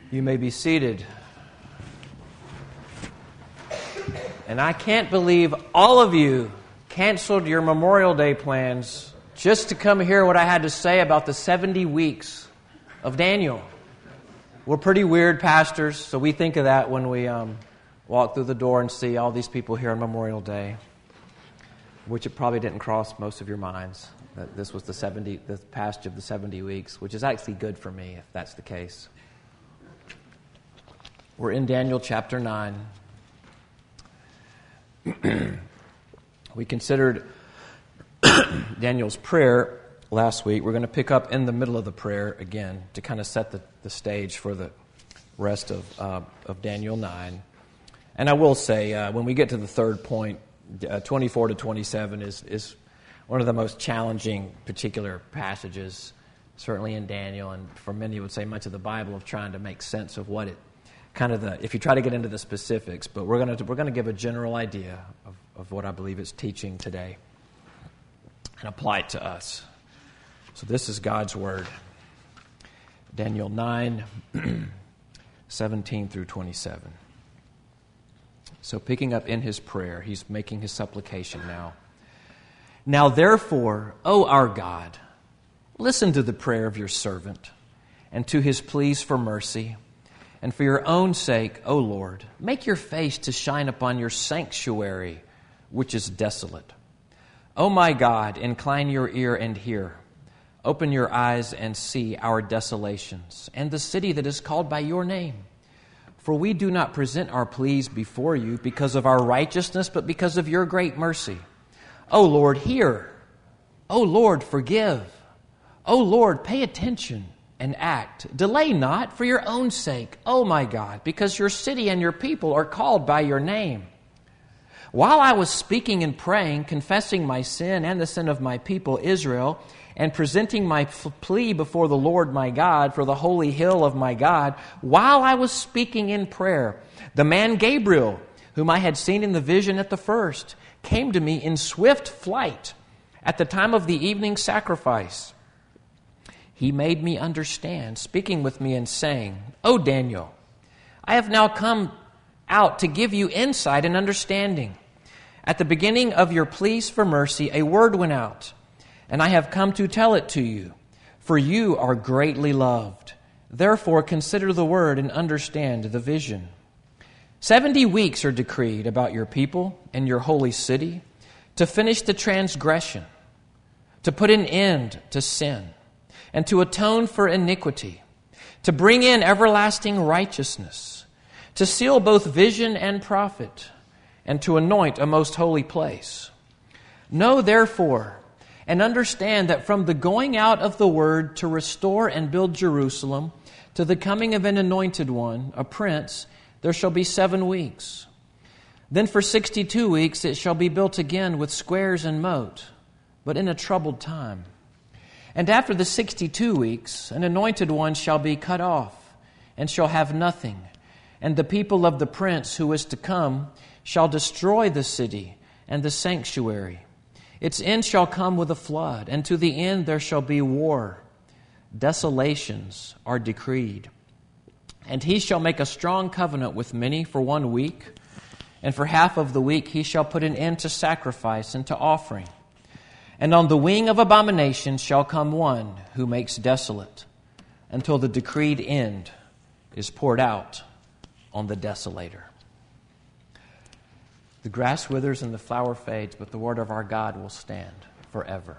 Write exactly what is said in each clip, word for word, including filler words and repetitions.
You may be seated. And I can't believe all of you canceled your Memorial Day plans just to come hear what I had to say about the seventy weeks of Daniel. We're pretty weird pastors, so we think of that when we um, walk through the door and see all these people here on Memorial Day, which it probably didn't cross most of your minds, that this was the seventy, the passage of the seventy weeks, which is actually good for me if that's the case. We're in Daniel chapter nine. We considered Daniel's prayer last week. We're going to pick up in the middle of the prayer again to kind of set the, the stage for the rest of uh, of Daniel nine. And I will say, uh, when we get to the third point, uh, twenty-four to twenty-seven is, is one of the most challenging particular passages, certainly in Daniel, and for many would say much of the Bible, of trying to make sense of what it kind of the, if you try to get into the specifics, but we're going to we're going to give a general idea of, of what I believe it's teaching today and apply it to us. So this is God's Word. Daniel nine, seventeen through twenty-seven. So picking up in his prayer, he's making his supplication now. Now therefore, O our God, listen to the prayer of your servant and to his pleas for mercy. And for your own sake, O Lord, make your face to shine upon your sanctuary, which is desolate. O my God, incline your ear and hear. Open your eyes and see our desolations, and the city that is called by your name. For we do not present our pleas before you because of our righteousness, but because of your great mercy. O Lord, hear. O Lord, forgive. O Lord, pay attention and act. Delay not for your own sake, O my God, because your city and your people are called by your name. While I was speaking and praying, confessing my sin and the sin of my people Israel, and presenting my plea before the Lord my God for the holy hill of my God, while I was speaking in prayer, the man Gabriel, whom I had seen in the vision at the first, came to me in swift flight at the time of the evening sacrifice. He made me understand, speaking with me and saying, O Daniel, I have now come out to give you insight and understanding. At the beginning of your pleas for mercy, a word went out, and I have come to tell it to you, for you are greatly loved. Therefore consider the word and understand the vision. Seventy weeks are decreed about your people and your holy city to finish the transgression, to put an end to sin, and to atone for iniquity, to bring in everlasting righteousness, to seal both vision and prophet, and to anoint a most holy place. Know therefore and understand that from the going out of the word to restore and build Jerusalem to the coming of an anointed one, a prince, there shall be seven weeks. Then for sixty-two weeks it shall be built again with squares and moat, but in a troubled time. And after the sixty-two weeks, an anointed one shall be cut off, and shall have nothing. And the people of the prince who is to come shall destroy the city and the sanctuary. Its end shall come with a flood, and to the end there shall be war. Desolations are decreed. And he shall make a strong covenant with many for one week, and for half of the week he shall put an end to sacrifice and to offering. And on the wing of abomination shall come one who makes desolate, until the decreed end is poured out on the desolator. The grass withers and the flower fades, but the word of our God will stand forever.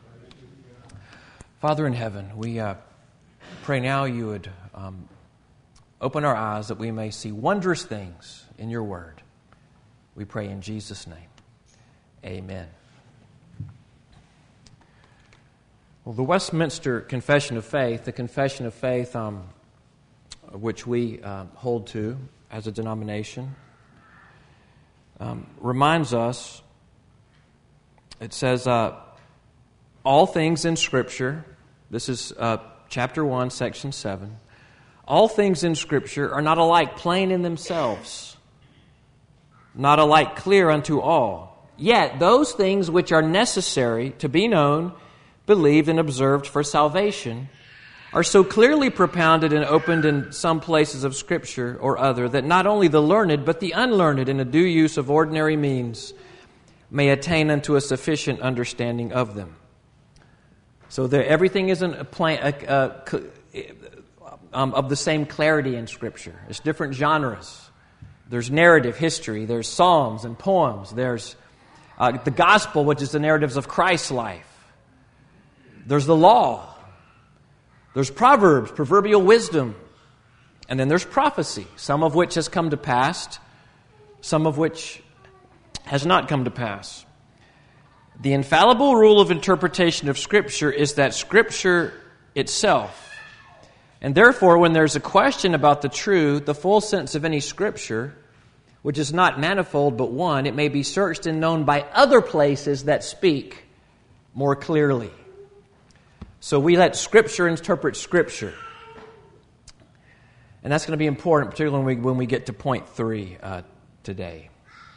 Father in heaven, we uh, pray now you would um, open our eyes that we may see wondrous things in your word. We pray in Jesus' name. Amen. Well, the Westminster Confession of Faith, the Confession of Faith um, which we uh, hold to as a denomination, um, reminds us, it says, uh, all things in Scripture, this is uh, chapter one, section seven, all things in Scripture are not alike plain in themselves, not alike clear unto all. Yet those things which are necessary to be known, believed, and observed for salvation are so clearly propounded and opened in some places of Scripture or other that not only the learned, but the unlearned in a due use of ordinary means may attain unto a sufficient understanding of them. So there, everything isn't a plan, a, a, um, of the same clarity in Scripture. It's different genres. There's narrative history. There's psalms and poems. There's uh, the gospel, which is the narratives of Christ's life. There's the law. There's proverbs, proverbial wisdom. And then there's prophecy, some of which has come to pass, some of which has not come to pass. The infallible rule of interpretation of Scripture is that Scripture itself. And therefore, when there's a question about the true, the full sense of any Scripture, which is not manifold but one, it may be searched and known by other places that speak more clearly. So we let Scripture interpret Scripture. And that's going to be important, particularly when we, when we get to point three uh, today.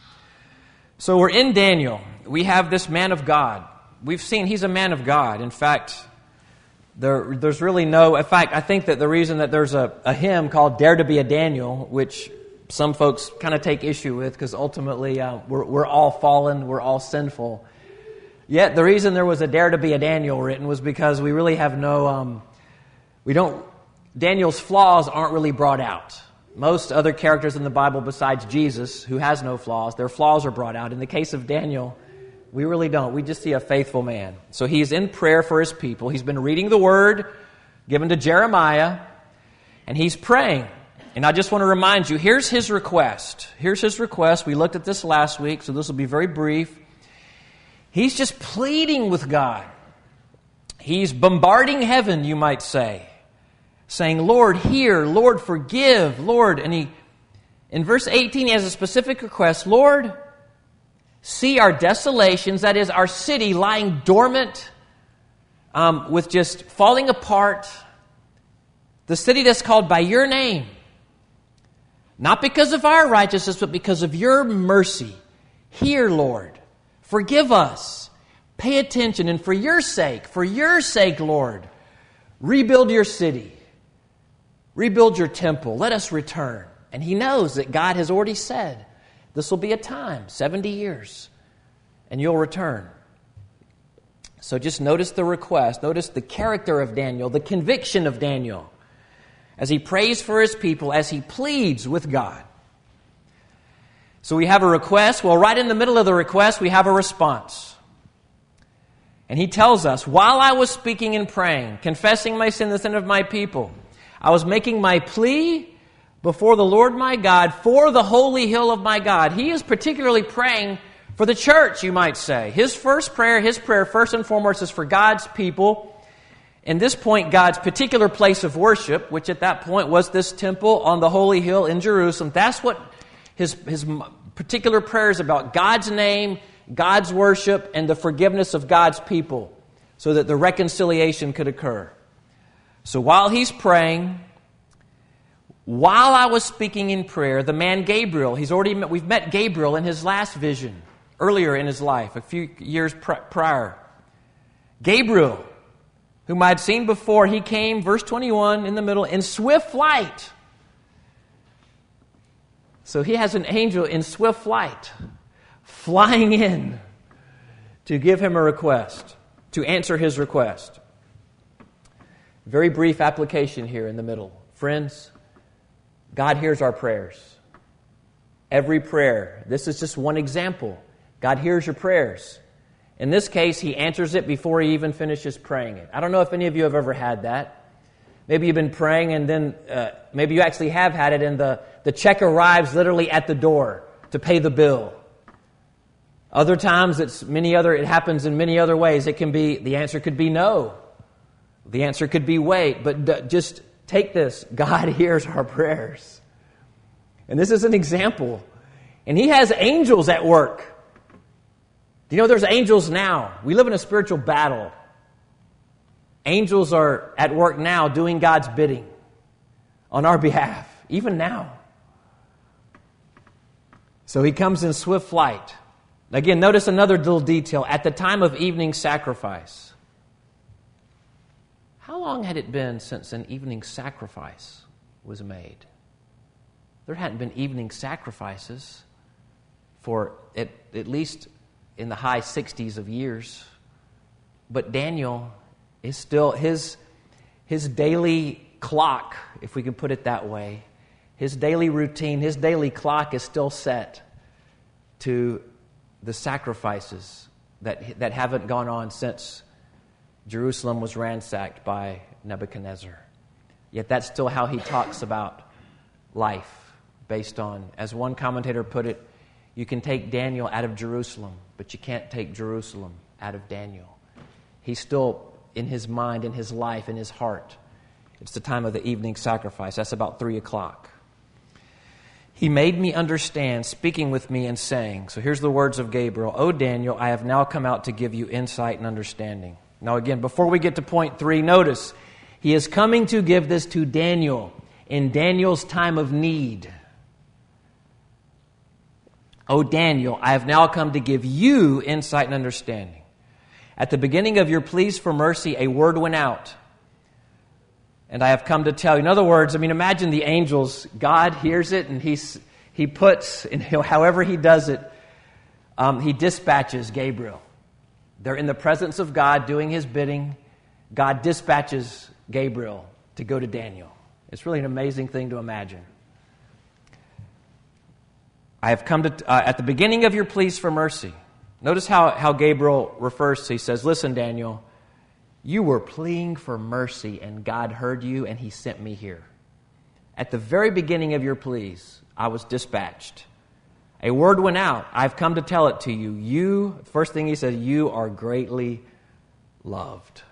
So we're in Daniel. We have this man of God. We've seen he's a man of God. In fact, there, there's really no... In fact, I think that the reason that there's a, a hymn called Dare to be a Daniel, which some folks kind of take issue with because ultimately uh, we're, we're all fallen, we're all sinful. Yet the reason there was a Dare to be a Daniel written was because we really have no... Um, we don't... Daniel's flaws aren't really brought out. Most other characters in the Bible besides Jesus, who has no flaws, their flaws are brought out. In the case of Daniel, we really don't. We just see a faithful man. So he's in prayer for his people. He's been reading the word given to Jeremiah, and he's praying. And I just want to remind you, here's his request. Here's his request. We looked at this last week, so this will be very brief. He's just pleading with God. He's bombarding heaven, you might say, saying, Lord, hear, Lord, forgive, Lord. And he, in verse eighteen, he has a specific request. Lord, see our desolations, that is, our city lying dormant, um, with just falling apart. The city that's called by your name. Not because of our righteousness, but because of your mercy. Hear, Lord. Forgive us. Pay attention. And for your sake, for your sake, Lord, rebuild your city. Rebuild your temple. Let us return. And he knows that God has already said, this will be a time, seventy years, and you'll return. So just notice the request. Notice the character of Daniel, the conviction of Daniel, as he prays for his people, as he pleads with God. So we have a request. Well, right in the middle of the request, we have a response. And he tells us, while I was speaking and praying, confessing my sin, the sin of my people, I was making my plea before the Lord my God for the holy hill of my God. He is particularly praying for the church, you might say. His first prayer, his prayer first and foremost is for God's people. In this point, God's particular place of worship, which at that point was this temple on the holy hill in Jerusalem. That's what his, his particular prayer is about. God's name, God's worship, and the forgiveness of God's people so that the reconciliation could occur. So while he's praying, while I was speaking in prayer, the man Gabriel, he's already met, we've met Gabriel in his last vision, earlier in his life, a few years prior. Gabriel, whom I'd seen before, he came, verse twenty-one, in the middle, in swift flight. So he has an angel in swift flight, flying in to give him a request, to answer his request. Very brief application here in the middle. Friends, God hears our prayers. Every prayer. This is just one example. God hears your prayers. In this case, He answers it before He even finishes praying it. I don't know if any of you have ever had that. Maybe you've been praying and then uh, maybe you actually have had it and the, the check arrives literally at the door to pay the bill. Other times, it's many other. It happens in many other ways. It can be, the answer could be no. The answer could be wait. But d- just take this. God hears our prayers. And this is an example. And He has angels at work. Do you know there's angels now? We live in a spiritual battle. Angels are at work now doing God's bidding on our behalf, even now. So He comes in swift flight. Again, notice another little detail. At the time of evening sacrifice. how long had it been since an evening sacrifice was made? There hadn't been evening sacrifices for at, at least in the high sixties of years. But Daniel is still, his, his daily clock, if we can put it that way, his daily routine, his daily clock is still set to the sacrifices that, that haven't gone on since Jerusalem was ransacked by Nebuchadnezzar. Yet that's still how he talks about life, based on, as one commentator put it, you can take Daniel out of Jerusalem, but you can't take Jerusalem out of Daniel. He's still in his mind, in his life, in his heart. It's the time of the evening sacrifice. That's about three o'clock. He made me understand, speaking with me and saying, so here's the words of Gabriel, O Daniel, I have now come out to give you insight and understanding. Now again, before we get to point three, notice, he is coming to give this to Daniel in Daniel's time of need. O Daniel, I have now come to give you insight and understanding. At the beginning of your pleas for mercy, a word went out. And I have come to tell you. In other words, I mean, imagine the angels. God hears it, and he's, he puts, and however he does it, um, he dispatches Gabriel. They're in the presence of God doing his bidding. God dispatches Gabriel to go to Daniel. It's really an amazing thing to imagine. I have come to, uh, at the beginning of your pleas for mercy. Notice how, how Gabriel refers to, he says, listen, Daniel, you were pleading for mercy, and God heard you, and he sent me here. At the very beginning of your pleas, I was dispatched. A word went out. I've come to tell it to you. You, first thing he says, you are greatly loved.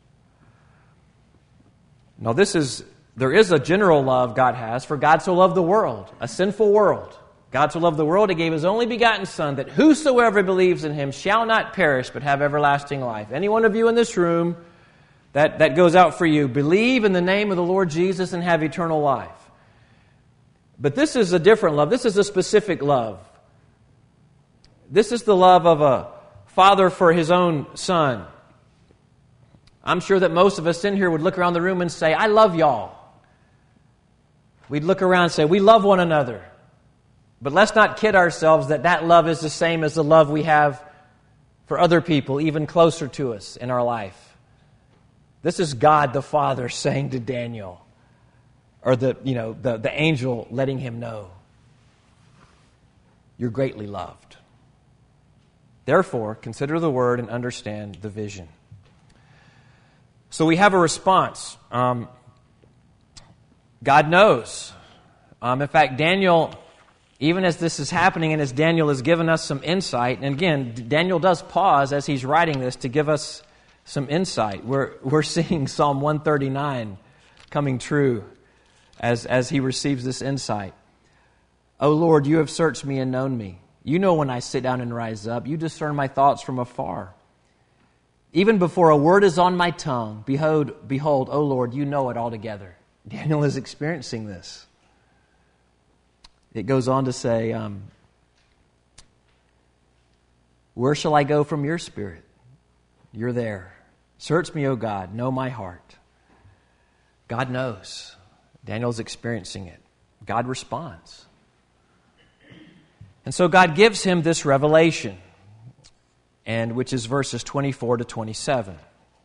Now this is, there is a general love God has, for God so loved the world, a sinful world. God so loved the world, he gave his only begotten Son, that whosoever believes in him shall not perish, but have everlasting life. Any one of you in this room, that, that goes out for you. Believe in the name of the Lord Jesus and have eternal life. But this is a different love. This is a specific love. This is the love of a father for his own son. I'm sure that most of us in here would look around the room and say, I love y'all. We'd look around and say, we love one another. But let's not kid ourselves that that love is the same as the love we have for other people, even closer to us in our life. This is God the Father saying to Daniel, or the, you know, the, the angel letting him know, you're greatly loved. Therefore, consider the word and understand the vision. So we have a response. Um, God knows. Um, in fact, Daniel, even as this is happening and as Daniel has given us some insight, and again, Daniel does pause as he's writing this to give us some insight. We're, we're seeing Psalm one thirty-nine coming true as, as he receives this insight. O Lord, you have searched me and known me. You know when I sit down and rise up. You discern my thoughts from afar. Even before a word is on my tongue, behold, behold, O Lord, you know it altogether. Daniel is experiencing this. It goes on to say, um, where shall I go from your spirit? You're there. Search me, O God, know my heart. God knows. Daniel's experiencing it. God responds. And so God gives him this revelation, and which is verses twenty-four to twenty-seven.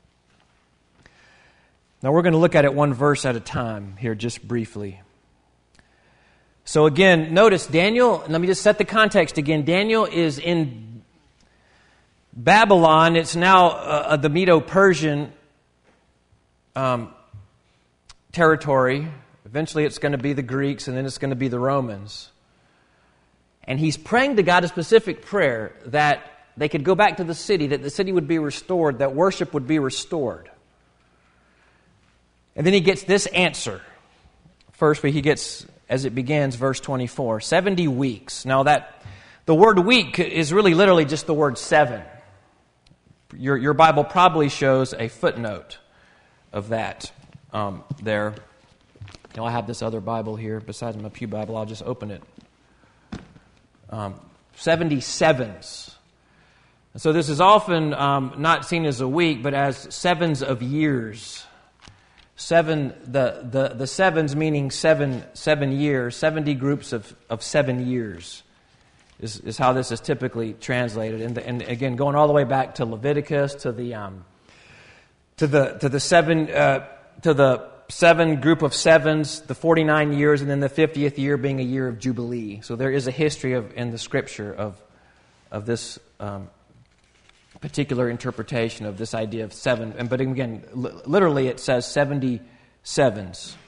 Now we're going to look at it one verse at a time here just briefly. So again, notice Daniel, let me just set the context again. Daniel is in Babylon. It's now uh, the Medo-Persian um, territory. Eventually it's going to be the Greeks, and then it's going to be the Romans. And he's praying to God a specific prayer that they could go back to the city, that the city would be restored, that worship would be restored. And then he gets this answer. First, he gets, as it begins, verse twenty-four, seventy weeks. Now that, the word week is really literally just the word seven. Your, your Bible probably shows a footnote of that um, there. Now I have this other Bible here, besides my pew Bible, I'll just open it. Um, seventy sevens. And so this is often um, not seen as a week, but as sevens of years. seven, the, the, the sevens meaning seven, seven years, seventy groups of, of seven years is, is how this is typically translated. And, the, and again, going all the way back to Leviticus, to the um, to the to the seven uh, to the seven group of sevens, the forty-nine years, and then the fiftieth year being a year of Jubilee. So there is a history of in the Scripture of of this um, particular interpretation of this idea of seven. And but again, li- literally it says seventy sevens.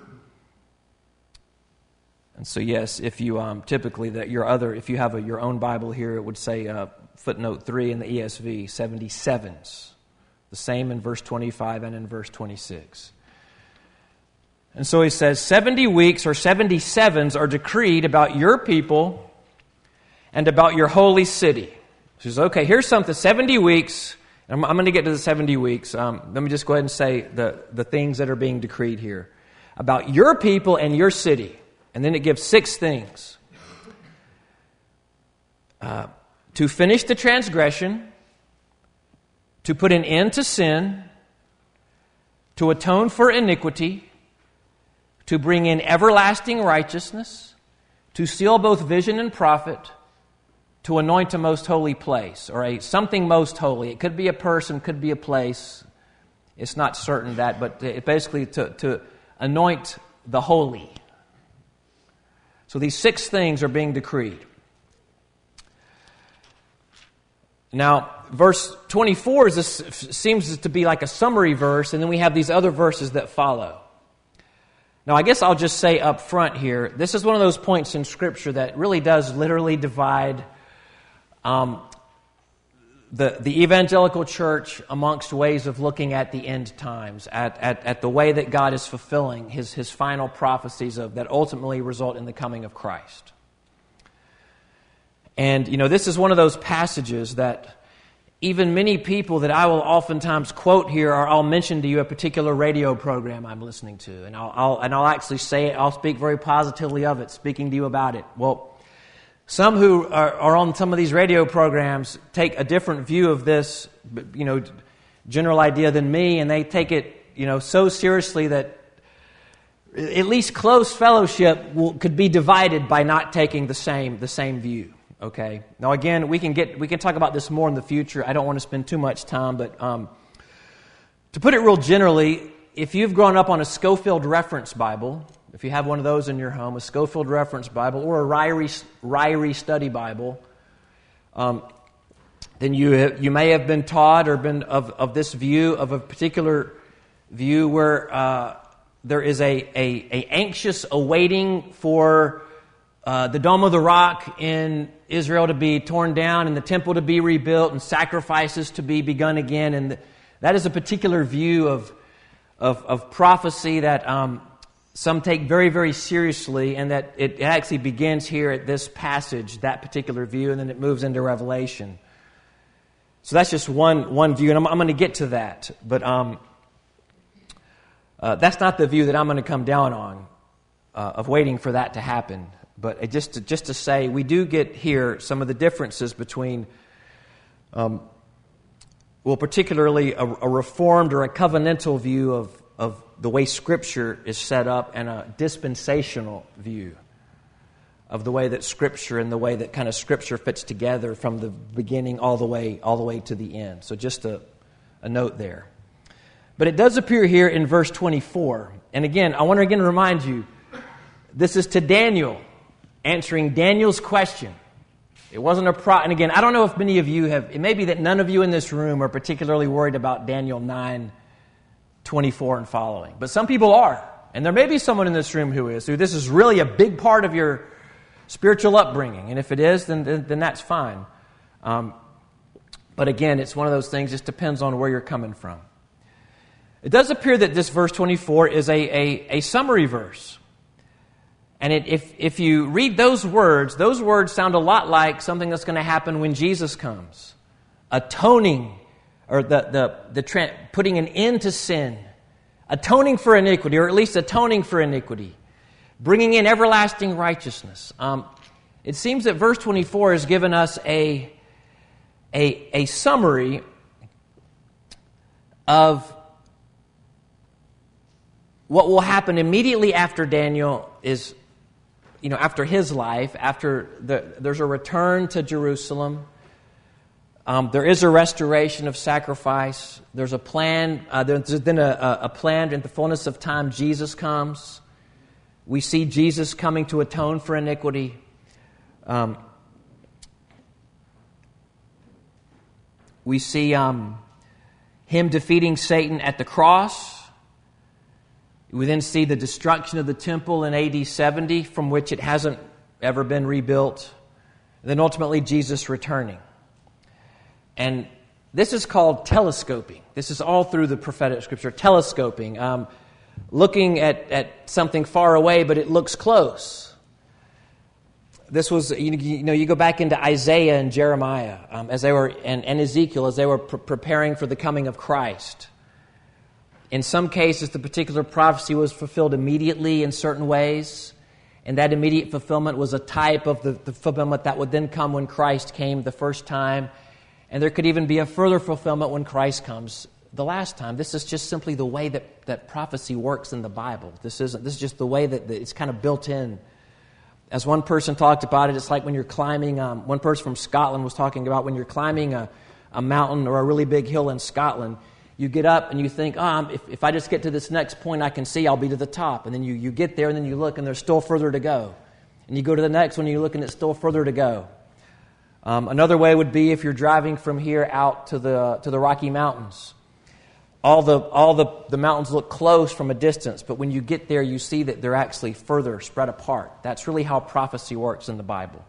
And so yes, if you um, typically that your other, if you have a, your own Bible here, it would say uh, footnote three in the E S V, seventy sevens. The same in verse twenty-five and in verse twenty-six. And so he says, seventy weeks or seventy sevens are decreed about your people and about your holy city. He says, okay, here's something, seventy weeks. I'm, I'm going to get to the seventy weeks. Um, let me just go ahead and say the, the things that are being decreed here. About your people and your city. And then it gives six things. Uh, to finish the transgression, to put an end to sin, to atone for iniquity, to bring in everlasting righteousness, to seal both vision and prophet, to anoint a most holy place, or a something most holy. It could be a person, could be a place. It's not certain that, but it basically to, to anoint the holy. So these six things are being decreed. Now, verse twenty-four is this, seems to be like a summary verse, and then we have these other verses that follow. Now, I guess I'll just say up front here, this is one of those points in Scripture that really does literally divide um, the, the evangelical church amongst ways of looking at the end times, at, at, at the way that God is fulfilling His, his final prophecies of that ultimately result in the coming of Christ. And, you know, this is one of those passages that even many people that I will oftentimes quote here, or I'll mention to you a particular radio program I'm listening to, and I'll, I'll and I'll actually say it, I'll speak very positively of it, speaking to you about it. Well, some who are, are on some of these radio programs take a different view of this, you know, general idea than me, and they take it, you know, so seriously that at least close fellowship will, could be divided by not taking the same the same view. Okay. Now, again, we can get we can talk about this more in the future. I don't want to spend too much time, but um, to put it real generally, if you've grown up on a Scofield Reference Bible, if you have one of those in your home, a Scofield Reference Bible or a Ryrie, Ryrie Study Bible, um, then you have, you may have been taught or been of, of this view, of a particular view where uh, there is a, a, a anxious awaiting for Uh, the Dome of the Rock in Israel to be torn down and the temple to be rebuilt and sacrifices to be begun again. And that is a particular view of of, of prophecy that um, some take very, very seriously, and that it actually begins here at this passage, that particular view, and then it moves into Revelation. So that's just one one view, and I'm, I'm going to get to that. But um, uh, that's not the view that I'm going to come down on, uh, of waiting for that to happen. But just to, just to say, we do get here some of the differences between, um, well, particularly a, a reformed or a covenantal view of, of the way Scripture is set up, and a dispensational view of the way that Scripture and the way that kind of Scripture fits together from the beginning all the way all the way to the end. So just a, a note there. But it does appear here in verse twenty-four. And again, I want to again remind you, this is to Daniel, answering Daniel's question. It wasn't a pro... And again, I don't know if many of you have... It may be that none of you in this room are particularly worried about Daniel nine twenty-four and following. But some people are. And there may be someone in this room who is. Who this is really a big part of your spiritual upbringing. And if it is, then, then, then that's fine. Um, but again, it's one of those things. It just depends on where you're coming from. It does appear that this verse twenty-four is a, a, a summary verse. And it, if if you read those words, those words sound a lot like something that's going to happen when Jesus comes. Atoning, or the the the tra- putting an end to sin, atoning for iniquity, or at least atoning for iniquity, bringing in everlasting righteousness. Um, it seems that verse twenty-four has given us a a a summary of what will happen immediately after Daniel is, you know, after his life, after the, there's a return to Jerusalem. Um, there is a restoration of sacrifice. There's a plan. Uh, there's then a, a plan in the fullness of time. Jesus comes. We see Jesus coming to atone for iniquity. Um, we see um, him defeating Satan at the cross. We then see the destruction of the temple in A D seventy, from which it hasn't ever been rebuilt. And then ultimately Jesus returning. And this is called telescoping. This is all through the prophetic scripture, telescoping. Um, looking at, at something far away, but it looks close. This was, you, you know, you go back into Isaiah and Jeremiah um, as they were, and, and Ezekiel as they were pre- preparing for the coming of Christ. In some cases, the particular prophecy was fulfilled immediately in certain ways, and that immediate fulfillment was a type of the, the fulfillment that would then come when Christ came the first time. And there could even be a further fulfillment when Christ comes the last time. This is just simply the way that, that prophecy works in the Bible. This isn't. This is just the way that, that it's kind of built in. As one person talked about it, it's like when you're climbing. Um, one person from Scotland was talking about when you're climbing a, a mountain or a really big hill in Scotland. You get up and you think, oh, if, if I just get to this next point I can see, I'll be to the top. And then you, you get there and then you look and there's still further to go. And you go to the next one and you look and it's still further to go. Um, another way would be if you're driving from here out to the to the Rocky Mountains. All the all the, the mountains look close from a distance, but when you get there, you see that they're actually further spread apart. That's really how prophecy works in the Bible.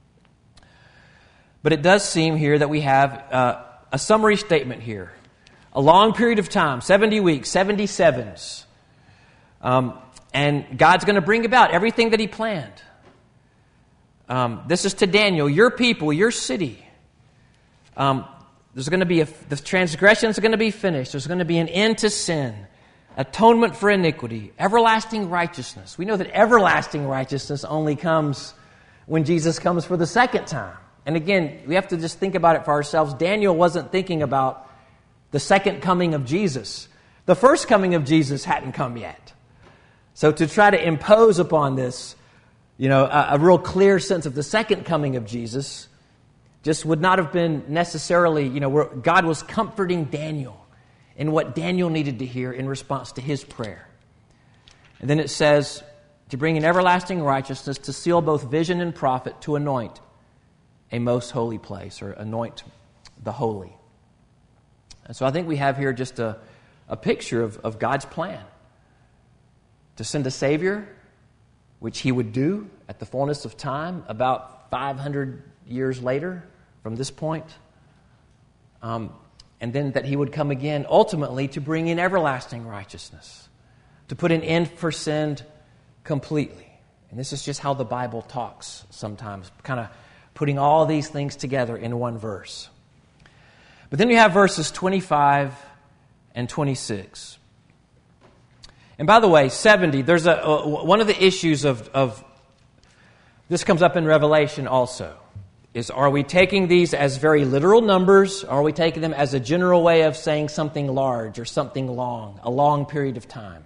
But it does seem here that we have uh, a summary statement here. A long period of time, seventy weeks, seventy sevens. Um, and God's going to bring about everything that He planned. Um, this is to Daniel, your people, your city. Um, there's going to be a, the transgressions are going to be finished. There's going to be an end to sin, atonement for iniquity, everlasting righteousness. We know that everlasting righteousness only comes when Jesus comes for the second time. And again, we have to just think about it for ourselves. Daniel wasn't thinking about the second coming of Jesus. The first coming of Jesus hadn't come yet. So to try to impose upon this, you know, a, a real clear sense of the second coming of Jesus just would not have been necessarily, you know, where God was comforting Daniel in what Daniel needed to hear in response to his prayer. And then it says, to bring in everlasting righteousness, to seal both vision and prophet, to anoint a most holy place, or anoint the holy. And so I think we have here just a, a picture of, of God's plan to send a Savior, which He would do at the fullness of time, about five hundred years later from this point. Um, and then that He would come again, ultimately, to bring in everlasting righteousness, to put an end for sin completely. And this is just how the Bible talks sometimes, kind of putting all these things together in one verse. But then you have verses twenty-five and twenty-six. And by the way, seventy, there's a, a one of the issues of, of this comes up in Revelation also, is are we taking these as very literal numbers, or are we taking them as a general way of saying something large or something long, a long period of time?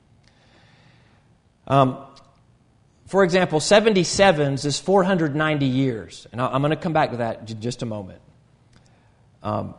Um, for example, seventy-sevens is four hundred ninety years. And I'm going to come back to that in just a moment. Um,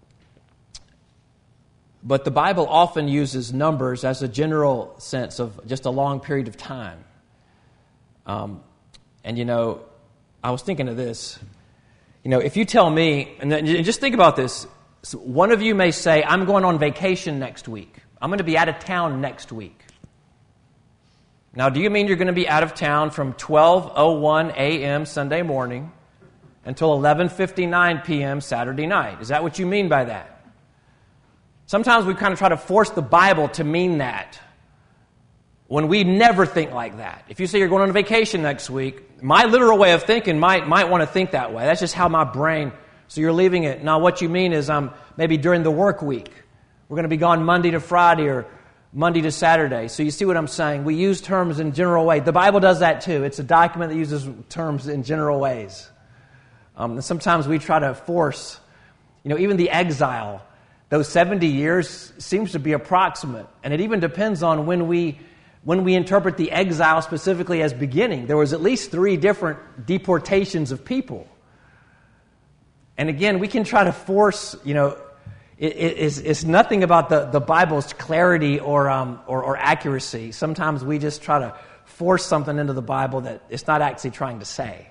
but the Bible often uses numbers as a general sense of just a long period of time. Um, and, you know, I was thinking of this. You know, if you tell me, and just think about this, one of you may say, I'm going on vacation next week. I'm going to be out of town next week. Now, do you mean you're going to be out of town from twelve oh one a.m. Sunday morning until eleven fifty-nine p.m. Saturday night? Is that what you mean by that? Sometimes we kind of try to force the Bible to mean that when we never think like that. If you say you're going on vacation next week, my literal way of thinking might might want to think that way. That's just how my brain, so you're leaving it. Now, what you mean is um, maybe during the work week. We're going to be gone Monday to Friday or Monday to Saturday. So you see what I'm saying? We use terms in general ways. The Bible does that too. It's a document that uses terms in general ways. Um, and sometimes we try to force, you know, even the exile those seventy years seems to be approximate. And it even depends on when we when we interpret the exile specifically as beginning. There was at least three different deportations of people. And again, we can try to force, you know, it, it, it's, it's nothing about the, the Bible's clarity or, um, or or accuracy. Sometimes we just try to force something into the Bible that it's not actually trying to say.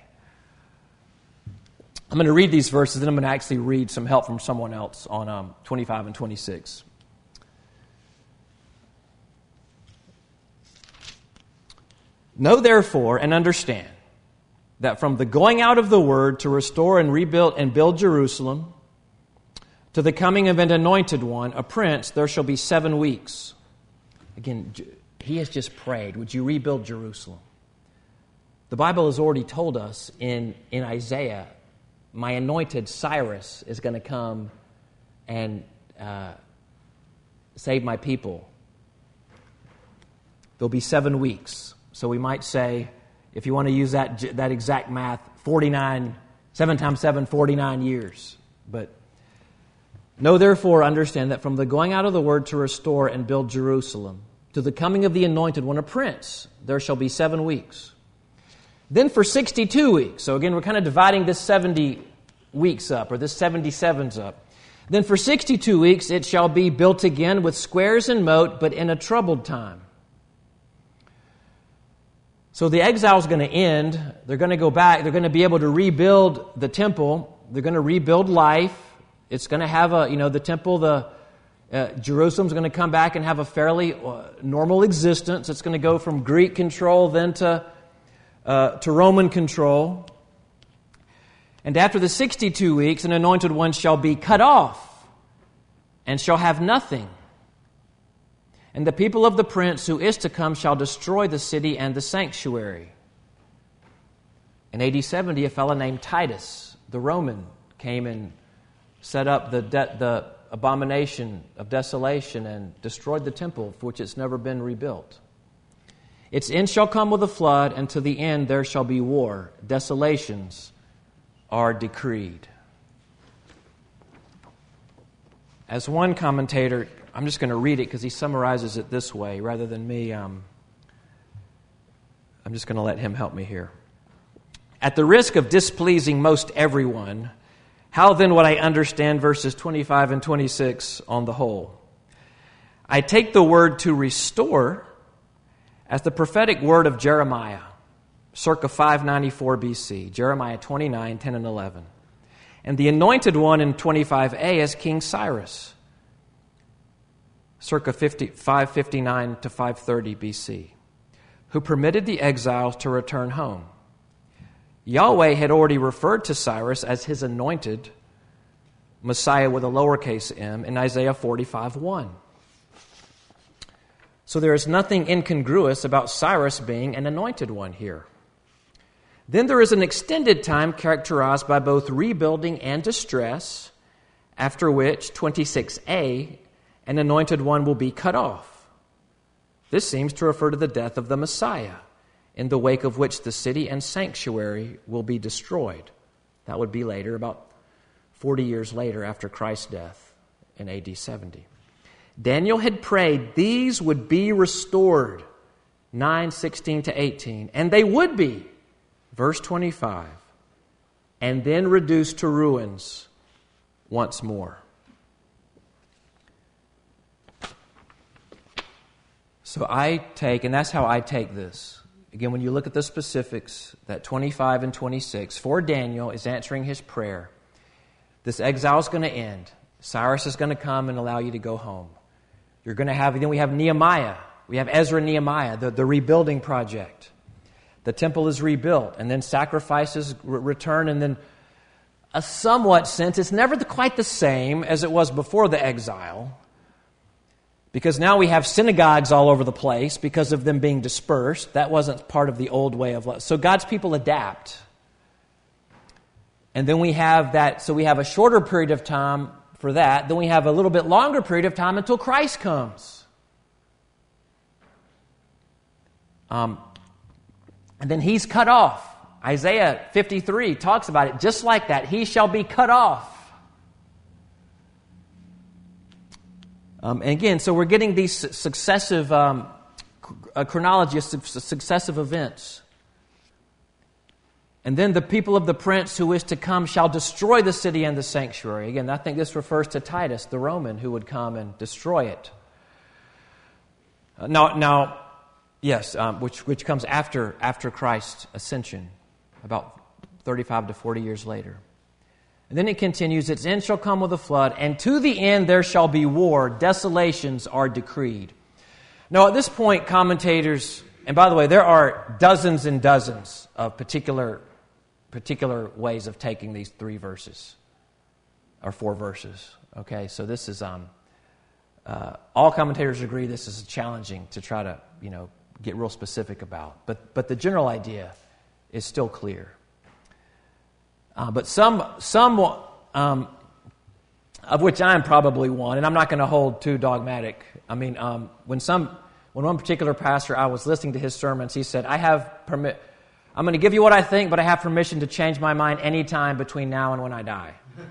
I'm going to read these verses, and I'm going to actually read some help from someone else on um, twenty-five and twenty-six. Know therefore and understand that from the going out of the word to restore and rebuild and build Jerusalem to the coming of an anointed one, a prince, there shall be seven weeks. Again, he has just prayed, would you rebuild Jerusalem? The Bible has already told us in, in Isaiah, my anointed Cyrus is going to come and uh, save my people. There'll be seven weeks. So we might say, if you want to use that that exact math, forty-nine, seven times seven, forty-nine years. But know therefore, understand that from the going out of the word to restore and build Jerusalem, to the coming of the anointed one, a prince, there shall be seven weeks. Then for sixty-two weeks, so again, we're kind of dividing this seventy weeks up, or this seventy-sevens up. Then for sixty-two weeks it shall be built again with squares and moat, but in a troubled time. So the exile is going to end. They're going to go back. They're going to be able to rebuild the temple. They're going to rebuild life. It's going to have a, you know, the temple, the uh, Jerusalem's going to come back and have a fairly uh, normal existence. It's going to go from Greek control then to uh, to Roman control. And after the sixty-two weeks, an anointed one shall be cut off and shall have nothing. And the people of the prince who is to come shall destroy the city and the sanctuary. In A D seventy, a fellow named Titus, the Roman, came and set up the de- the abomination of desolation and destroyed the temple, for which it's never been rebuilt. Its end shall come with a flood, and to the end there shall be war. Desolations are decreed. As one commentator, I'm just going to read it because he summarizes it this way rather than me. Um, I'm just going to let him help me here. At the risk of displeasing most everyone, how then would I understand verses twenty-five and twenty-six on the whole? I take the word to restore as the prophetic word of Jeremiah, circa five ninety-four B C, Jeremiah twenty-nine, ten and eleven. And the anointed one in twenty-five A as King Cyrus, circa five fifty-nine to five thirty B C, who permitted the exiles to return home. Yahweh had already referred to Cyrus as his anointed Messiah with a lowercase m in Isaiah forty-five one. So there is nothing incongruous about Cyrus being an anointed one here. Then there is an extended time characterized by both rebuilding and distress, after which, twenty-six A, an anointed one will be cut off. This seems to refer to the death of the Messiah, in the wake of which the city and sanctuary will be destroyed. That would be later, about forty years later after Christ's death in A D seventy. Daniel had prayed these would be restored, nine sixteen to eighteen, and they would be, verse twenty-five, and then reduced to ruins once more. So I take, and that's how I take this. Again, when you look at the specifics, that twenty-five and twenty-six, for Daniel is answering his prayer. This exile is going to end. Cyrus is going to come and allow you to go home. You're going to have, then we have Nehemiah. We have Ezra and Nehemiah, the, the rebuilding project. The temple is rebuilt, and then sacrifices re- return, and then a somewhat sense, it's never the, quite the same as it was before the exile, because now we have synagogues all over the place because of them being dispersed. That wasn't part of the old way of life. So God's people adapt. And then we have that, so we have a shorter period of time for that. Then we have a little bit longer period of time until Christ comes. Um, and then he's cut off. Isaiah fifty-three talks about it just like that. He shall be cut off. Um, and again, so we're getting these successive um, a chronology of successive events. And then the people of the prince who is to come shall destroy the city and the sanctuary. Again, I think this refers to Titus, the Roman, who would come and destroy it. Uh, now, now, yes, um, which which comes after after Christ's ascension, about thirty-five to forty years later. And then it continues, its end shall come with a flood, and to the end there shall be war. Desolations are decreed. Now, at this point, commentators, and by the way, there are dozens and dozens of particular particular ways of taking these three verses, or four verses. Okay, so this is, um, uh, all commentators agree this is challenging to try to, you know, get real specific about. But but the general idea is still clear. Uh, but some, some um, of which I'm probably one, and I'm not going to hold too dogmatic. I mean, um, when some, when one particular pastor, I was listening to his sermons, he said, I have permit, I'm going to give you what I think, but I have permission to change my mind anytime between now and when I die.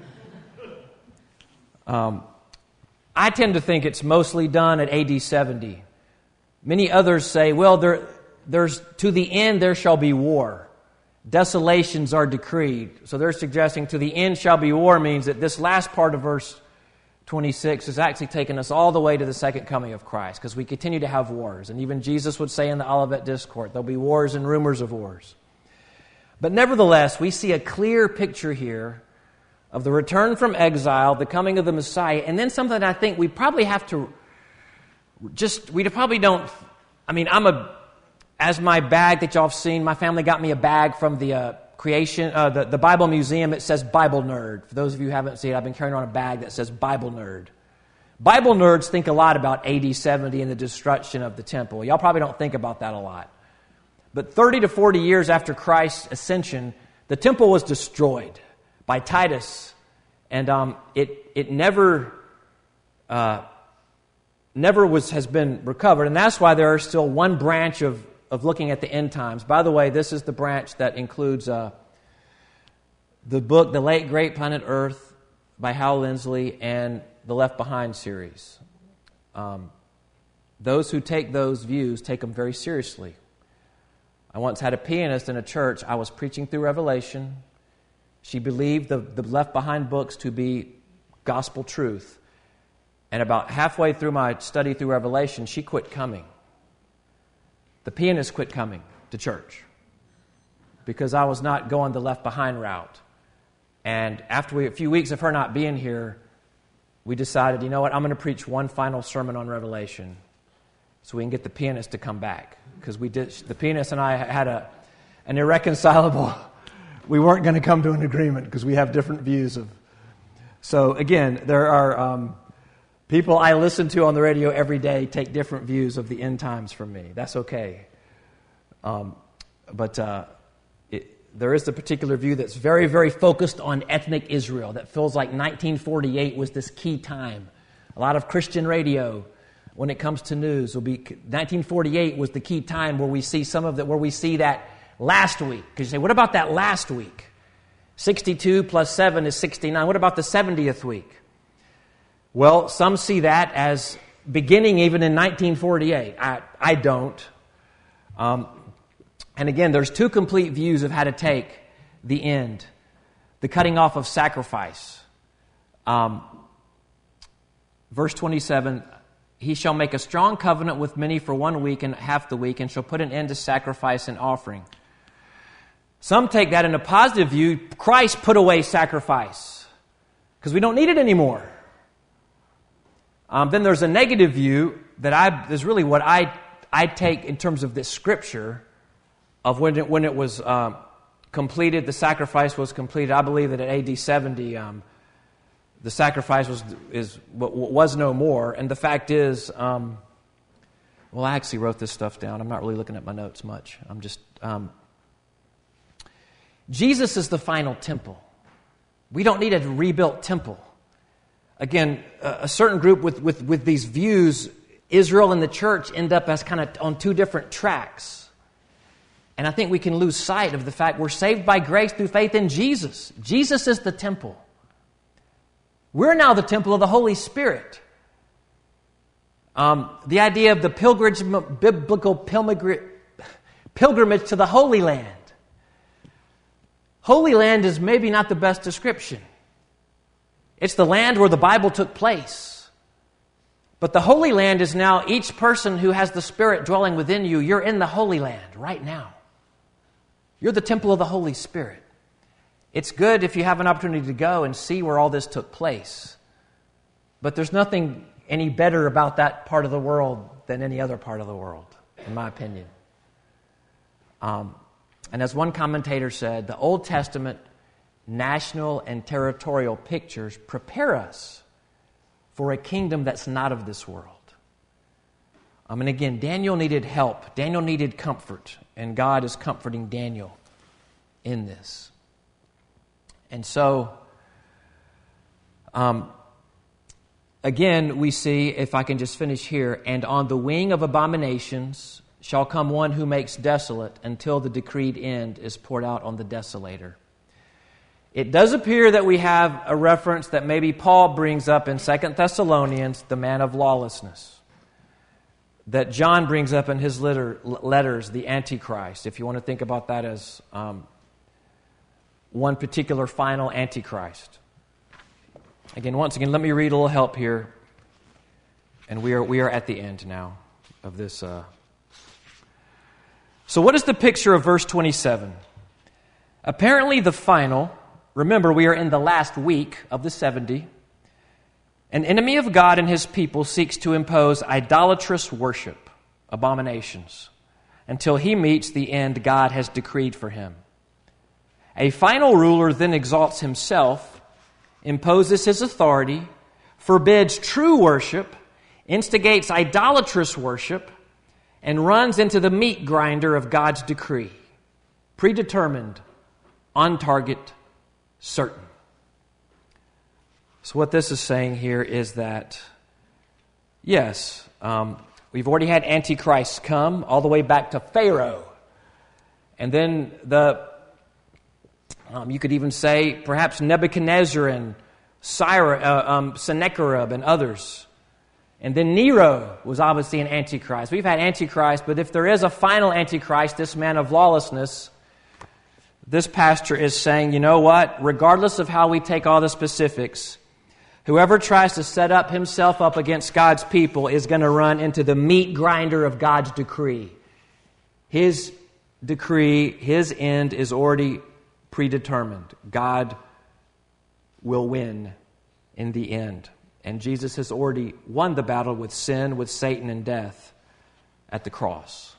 um, I tend to think it's mostly done at A D seventy. Many others say, well, there, there's to the end there shall be war. Desolations are decreed. So they're suggesting to the end shall be war means that this last part of verse twenty-six is actually taking us all the way to the second coming of Christ, because we continue to have wars. And even Jesus would say in the Olivet Discourse, there'll be wars and rumors of wars. But nevertheless, we see a clear picture here of the return from exile, the coming of the Messiah, and then something that I think we probably have to just, we probably don't, I mean, I'm a, as my bag that y'all have seen, my family got me a bag from the uh, creation, uh, the, the Bible Museum. It says Bible Nerd. For those of you who haven't seen it, I've been carrying on a bag that says Bible Nerd. Bible nerds think a lot about A D seventy and the destruction of the temple. Y'all probably don't think about that a lot. But thirty to forty years after Christ's ascension, the temple was destroyed by Titus. And um, it it never uh, never was has been recovered. And that's why there is still one branch of of looking at the end times. By the way, this is the branch that includes uh, the book, The Late Great Planet Earth by Hal Lindsley, and the Left Behind series. Um, those who take those views take them very seriously. I once had a pianist in a church. I was preaching through Revelation. She believed the, the Left Behind books to be gospel truth. And about halfway through my study through Revelation, she quit coming. The pianist quit coming to church because I was not going the Left Behind route. And after we, a few weeks of her not being here, we decided, you know what, I'm going to preach one final sermon on Revelation so we can get the pianist to come back. Because we did, the pianist and I had a an irreconcilable, we weren't going to come to an agreement because we have different views of. So again, there are um, people I listen to on the radio every day take different views of the end times from me. That's okay. Um, but uh, it, there is the particular view that's very, very focused on ethnic Israel, that feels like nineteen forty-eight was this key time. A lot of Christian radio, when it comes to news, will be nineteen forty-eight was the key time where we see some of that, where we see that last week. Because you say, what about that last week? sixty-two plus seven is sixty-nine. What about the seventieth week? Well, some see that as beginning even in nineteen forty-eight. I, I don't. Um, and again, there's two complete views of how to take the end. The cutting off of sacrifice. Um, verse twenty-seven, he shall make a strong covenant with many for one week and half the week, and shall put an end to sacrifice and offering. Some take that in a positive view. Christ put away sacrifice because we don't need it anymore. Um, then there's a negative view that I is really what I I take in terms of this scripture of when it, when it was um, completed, the sacrifice was completed. I believe that at A D seventy, um, the sacrifice was is was no more. And the fact is, um, well, I actually wrote this stuff down. I'm not really looking at my notes much. I'm just um, Jesus is the final temple. We don't need a rebuilt temple. Again, a certain group with, with, with these views, Israel and the church end up as kind of on two different tracks. And I think we can lose sight of the fact we're saved by grace through faith in Jesus. Jesus is the temple. We're now the temple of the Holy Spirit. Um, the idea of the pilgrimage, biblical pilgrimage, pilgrimage to the Holy Land. Holy Land is maybe not the best description. It's the land where the Bible took place. But the Holy Land is now each person who has the Spirit dwelling within you. You're in the Holy Land right now. You're the temple of the Holy Spirit. It's good if you have an opportunity to go and see where all this took place. But there's nothing any better about that part of the world than any other part of the world, in my opinion. Um, and as one commentator said, the Old Testament national and territorial pictures prepare us for a kingdom that's not of this world. Um, and again, Daniel needed help. Daniel needed comfort. And God is comforting Daniel in this. And so, um, again, we see, if I can just finish here, and on the wing of abominations shall come one who makes desolate until the decreed end is poured out on the desolator. It does appear that we have a reference that maybe Paul brings up in Second Thessalonians, the man of lawlessness, that John brings up in his letter, letters, the Antichrist, if you want to think about that as um, one particular final Antichrist. Again, once again, let me read a little help here, and we are we are at the end now of this. Uh... So what is the picture of verse twenty-seven? Apparently the final, remember we are in the last week of the seventy, an enemy of God and his people seeks to impose idolatrous worship, abominations, until he meets the end God has decreed for him. A final ruler then exalts himself, imposes his authority, forbids true worship, instigates idolatrous worship, and runs into the meat grinder of God's decree. Predetermined, on target, certain. So what this is saying here is that, yes, um, we've already had Antichrist come all the way back to Pharaoh. And then the, um, you could even say perhaps Nebuchadnezzar and Cyrus, uh, um, Sennacherib and others. And then Nero was obviously an Antichrist. We've had Antichrist, but if there is a final Antichrist, this man of lawlessness, this pastor is saying, you know what? Regardless of how we take all the specifics, whoever tries to set up himself up against God's people is going to run into the meat grinder of God's decree. His decree, his end is already predetermined. God will win in the end. And Jesus has already won the battle with sin, with Satan, and death at the cross.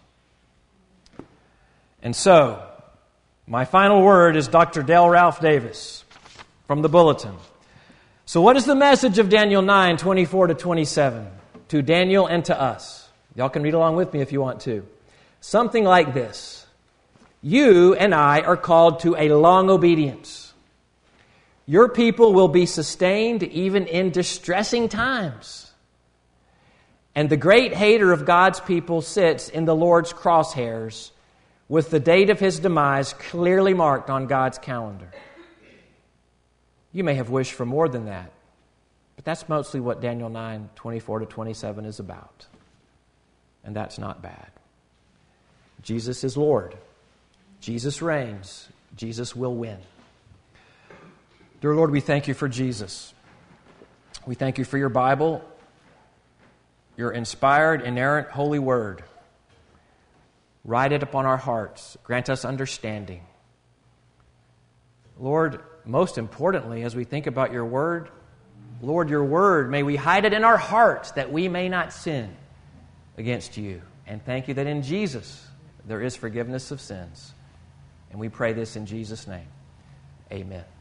And so, my final word is Doctor Dale Ralph Davis from the Bulletin. So what is the message of Daniel nine, twenty-four to twenty-seven to Daniel and to us? Y'all can read along with me if you want to. Something like this. You and I are called to a long obedience. Your people will be sustained even in distressing times. And the great hater of God's people sits in the Lord's crosshairs with the date of his demise clearly marked on God's calendar. You may have wished for more than that, but that's mostly what Daniel nine, twenty-four to twenty-seven is about. And that's not bad. Jesus is Lord. Jesus reigns. Jesus will win. Dear Lord, we thank you for Jesus. We thank you for your Bible, your inspired, inerrant, holy word. Write it upon our hearts. Grant us understanding. Lord, most importantly, as we think about your word, Lord, your word, may we hide it in our hearts that we may not sin against you. And thank you that in Jesus there is forgiveness of sins. And we pray this in Jesus' name. Amen.